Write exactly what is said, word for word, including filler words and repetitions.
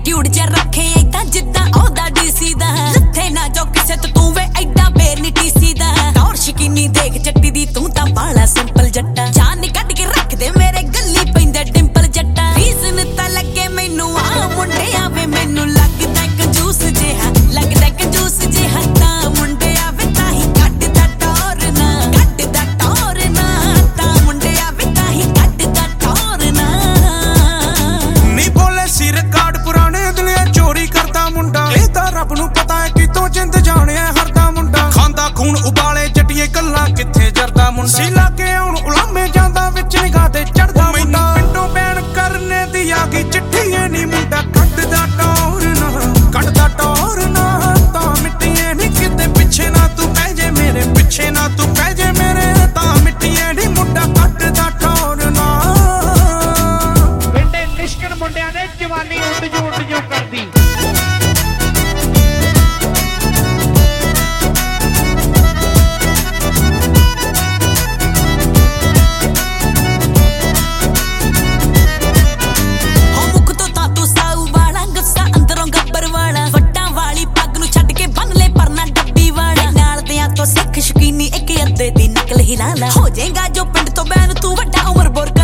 attitude ਚ ਰੱਖੇ ਏਦਾਂ ਜਿੱਦਾਂ ਉਹਦਾ ਡੀਸੀ ਦਾ ਲੱਥੇ ਨਾ ਜੋ ਕਿਸੇ ਤੋਂ ਤੂੰ ਵੇ ਐਡਾ ਬੇਰ ਨੀ ਟੀਸੀ ਦਾ ਟੌਰ ਸ਼ਕੀਨੀ ਦੇਖ ਜੱਟੀ ਦੀ ਤੂੰ ਤਾਂ ਬਾਲਾ ਸਿੰਪਲ ਜੱਟਾ ਜਾਨ ਕੱਢ ਕੇ ਰੱਖ ਦੇ ਮੇਰੇ ਗੱਲੀ ਪੈਂਦੇ ਡਿੰਪਲ ਜੱਟਾ ਰੀਜ਼ਨ ਤਾਂ ਲੱਗੇ ਮੈਨੂੰ ਆ ਮੁੰਡਿਆ ਵੇ ਮੈਨੂੰ ਲੱਗਦਾ ਕੰਜੂਸ ਜਿਹਾ ਲੱਗਦਾ ਕੰਜੂਸ ਜਿਹਾ ਤਾਂ ਮੁੰਡਿਆ ਵੇ ਤਾਂ ਹੀ ਕੱਢਦਾ ਟੌਰ ਨਾ ਕੱਢਦਾ ਟੌਰ ਨਾ ਤਾਂ ਮੁੰਡਿਆ ਵੇ ਤਾਂ ਹੀ ਕੱਢਦਾ ਟੌਰ ਨਾ ਨੀ ਬੋਲੇ ਸੀ ਰਿਕਾਰਡ ਪੁਰਾਣੇ ਦਿਲਿਆ ਚੋਰੀ ਕਰਦਾ ਮੁੰਡਾ ਇਹ ਤਾਂ ਰੱਬ ਨੂੰ ਪਤਾ ਹੈ ਕਿਤੋਂ ਜਿੰਦ ਜਾਣਿਆ ਹਰਦਾ ਮੁੰਡਾ ਖਾਂਦਾ ਖੂਨ ਉਬਾਲੇ ਜੱਟੀਏ ਗੱਲਾਂ ਕਿੱਥੇ ਜਰਦਾ ਮੁੰਡਾ ਸੀ ਲਾਗੇ ਹੁਣ ਉਲਾਮੇ ਜਾਂਦਾ ਵਿੱਚ ਨਿਗਾਹ ਤੇ ਚੜਦਾ ਮੁੰਡਾ ਪਿੰਡੋਂ ਬੈਨ ਕਰਨੇ ਦੀ ਆ ਗਈ ਚਿੱਠੀਏ ਨੀ ਮੁੰਡਾ ਕੱਢਦਾ ਟੌਰ ਨਾ ਕੱਢਦਾ ਟੌਰ ਨਾ ਤਾਂ ਮਿੱਟੀਏ ਨੀ ਕਿਤੇ ਪਿੱਛੇ ਨਾ ਤੂੰ ਪੈ ਜੇ ਮੇਰੇ ਪਿੱਛੇ ਨਾ ਤੂੰ ਪੈ ਜੇ ਮੇਰੇ ਤਾਂ ਮਿੱਟੀਏ ਨੀ ਮੁੰਡਾ ਕੱਢਦਾ ਟੌਰ ਨਾ ਪਿੰਡੇ ਨਿਸ਼ਕਣ ਮੁੰਡਿਆਂ ਨੇ ਜਵਾਨੀ ਉੱਡ ਜੋ ਉੱਡ ਜੋ ਕਰਦੀ ਸਿੱਖ ਸ਼ਕੀਨੀ ਇੱਕ ਅੱਧੇ ਦੀ ਨਕਲ ਹੀ ਲਾ ਲਾ ਹੋ ਜਾਏਗਾ ਜੋ ਪਿੰਡ ਤੋਂ ਬੈਨ ਤੂੰ ਵੱਡਾ ਉਮਰ ਬੋਰ